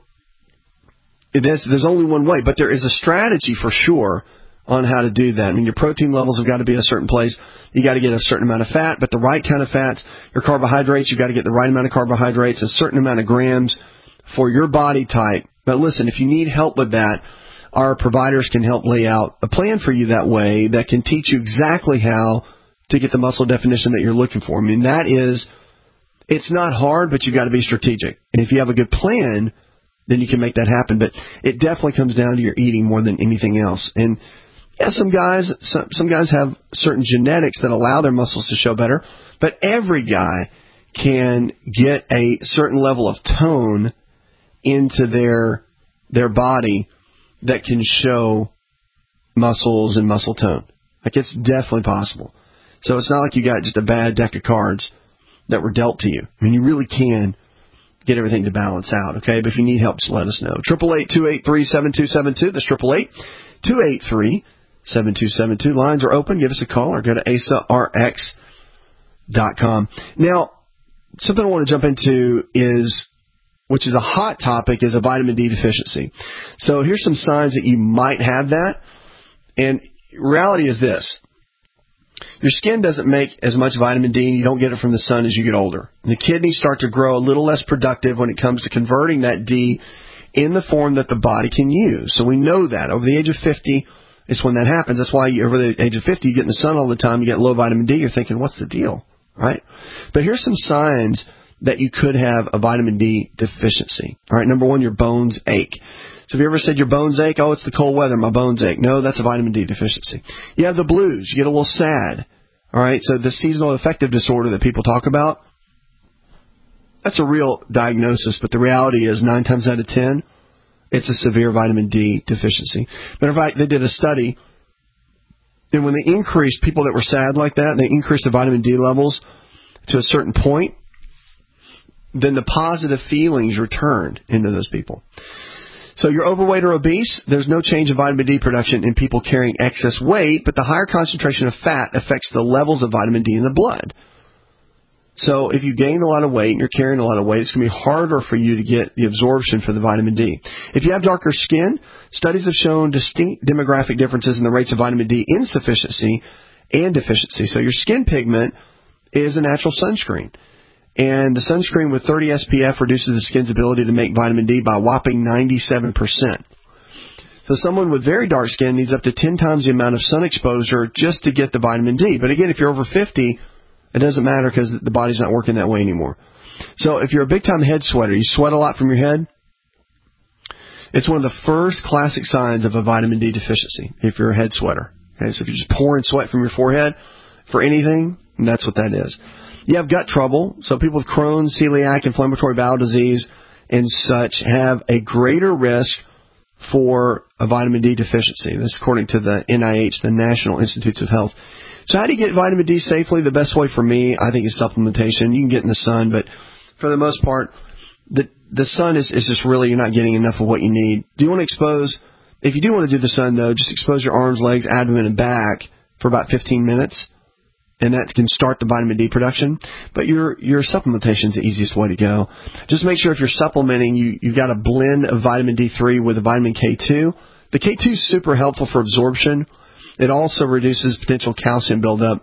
it is, there's only one way, but there is a strategy for sure on how to do that. I mean, your protein levels have got to be at a certain place. You got to get a certain amount of fat, but the right kind of fats. Your carbohydrates, you got to get the right amount of carbohydrates, a certain amount of grams for your body type. But listen, if you need help with that, our providers can help lay out a plan for you that way that can teach you exactly how to get the muscle definition that you're looking for. I mean, that is, it's not hard, but you got to be strategic. And if you have a good plan, then you can make that happen. But it definitely comes down to your eating more than anything else. And yeah, some guys, some, some guys have certain genetics that allow their muscles to show better, but every guy can get a certain level of tone into their their body that can show muscles and muscle tone. Like, it's definitely possible. So it's not like you got just a bad deck of cards that were dealt to you. I mean, you really can get everything to balance out, okay? But if you need help, just let us know. eight eight eight, two eight three, seven two seven two. That's eight eight eight, two eight three, seven two seven two. Lines are open. Give us a call or go to asa r x dot com. Now, something I want to jump into is, which is a hot topic, is a vitamin D deficiency. So here's some signs that you might have that. And reality is this. Your skin doesn't make as much vitamin D, and you don't get it from the sun as you get older. And the kidneys start to grow a little less productive when it comes to converting that D in the form that the body can use. So we know that. Over the age of fifty is when that happens. That's why you, over the age of fifty, you get in the sun all the time, you get low vitamin D. You're thinking, what's the deal? Right? But here's some signs that you could have a vitamin D deficiency. All right, number one, your bones ache. So have you ever said your bones ache? Oh, it's the cold weather, my bones ache. No, that's a vitamin D deficiency. You have the blues. You get a little sad. All right, so the seasonal affective disorder that people talk about, that's a real diagnosis, but the reality is nine times out of ten, it's a severe vitamin D deficiency. Matter of fact, they did a study And when they increased, people that were sad like that, they increased the vitamin D levels to a certain point, then the positive feelings returned into those people. So you're overweight or obese, there's no change in vitamin D production in people carrying excess weight, but the higher concentration of fat affects the levels of vitamin D in the blood. So if you gain a lot of weight and you're carrying a lot of weight, it's going to be harder for you to get the absorption for the vitamin D. If you have darker skin, studies have shown distinct demographic differences in the rates of vitamin D insufficiency and deficiency. So your skin pigment is a natural sunscreen. And the sunscreen with thirty S P F reduces the skin's ability to make vitamin D by a whopping ninety-seven percent. So someone with very dark skin needs up to ten times the amount of sun exposure just to get the vitamin D. But again, if you're over fifty, it doesn't matter because the body's not working that way anymore. So if you're a big-time head sweater, you sweat a lot from your head, it's one of the first classic signs of a vitamin D deficiency if you're a head sweater. Okay, so if you're just pouring sweat from your forehead for anything, that's what that is. You have gut trouble, so people with Crohn's, celiac, inflammatory bowel disease, and such have a greater risk for a vitamin D deficiency. This is according to the N I H, the National Institutes of Health. So how do you get vitamin D safely? The best way for me, I think, is supplementation. You can get in the sun, but for the most part, the the sun is, is just really, you're not getting enough of what you need. Do you want to expose, if you do want to do the sun, though, just expose your arms, legs, abdomen, and back for about fifteen minutes, and that can start the vitamin D production. But your your supplementation is the easiest way to go. Just make sure if you're supplementing, you, you've got a blend of vitamin D three with a vitamin K two. The K two is super helpful for absorption. It also reduces potential calcium buildup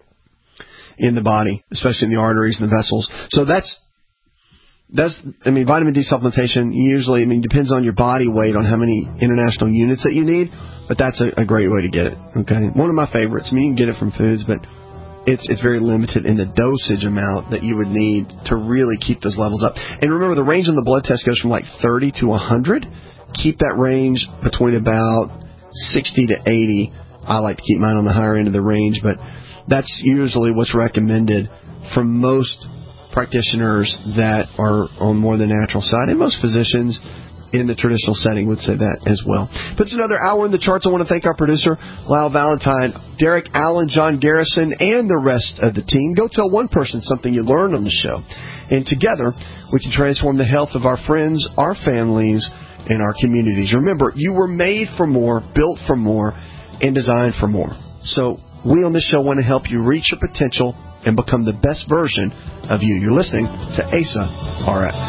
in the body, especially in the arteries and the vessels. So that's, that's I mean, vitamin D supplementation usually, I mean, depends on your body weight on how many international units that you need, but that's a, a great way to get it, okay? One of my favorites. I mean, you can get it from foods, but it's it's very limited in the dosage amount that you would need to really keep those levels up. And remember, the range on the blood test goes from like thirty to one hundred. Keep that range between about sixty to eighty. I like to keep mine on the higher end of the range, but that's usually what's recommended from most practitioners that are on more the natural side, and most physicians in the traditional setting would say that as well. But it's another hour in the charts. I want to thank our producer, Lyle Valentine, Derek Allen, John Garrison, and the rest of the team. Go tell one person something you learned on the show, and together we can transform the health of our friends, our families, and our communities. Remember, you were made for more, built for more, and designed for more. So we on this show want to help you reach your potential and become the best version of you. You're listening to A S A R X.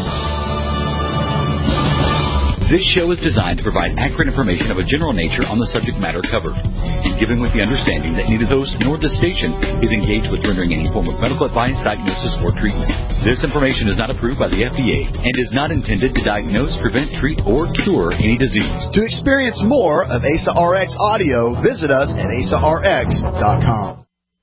This show is designed to provide accurate information of a general nature on the subject matter covered, and given with the understanding that neither host nor the station is engaged with rendering any form of medical advice, diagnosis, or treatment. This information is not approved by the F D A and is not intended to diagnose, prevent, treat, or cure any disease. To experience more of A S A R X audio, visit us at A S A R X dot com.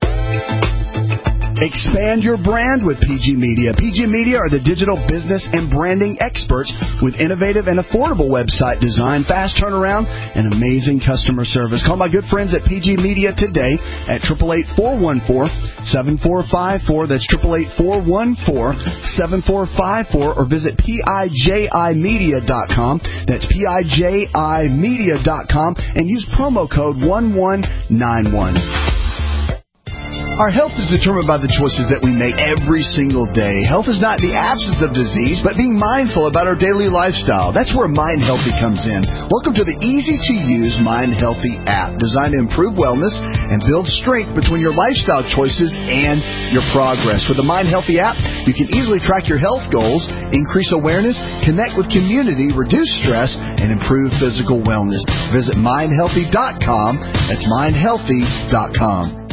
Expand your brand with P G Media. P G Media are the digital business and branding experts with innovative and affordable website design, fast turnaround, and amazing customer service. Call my good friends at P G Media today at eight eight eight, four one four, seven four five four. That's eight eight eight, four one four, seven four five four, or visit P I J I media dot com. That's P I J I media dot com and use promo code one one nine one. Our health is determined by the choices that we make every single day. Health is not the absence of disease, but being mindful about our daily lifestyle. That's where Mind Healthy comes in. Welcome to the easy-to-use Mind Healthy app, designed to improve wellness and build strength between your lifestyle choices and your progress. With the Mind Healthy app, you can easily track your health goals, increase awareness, connect with community, reduce stress, and improve physical wellness. Visit mind healthy dot com. That's mind healthy dot com.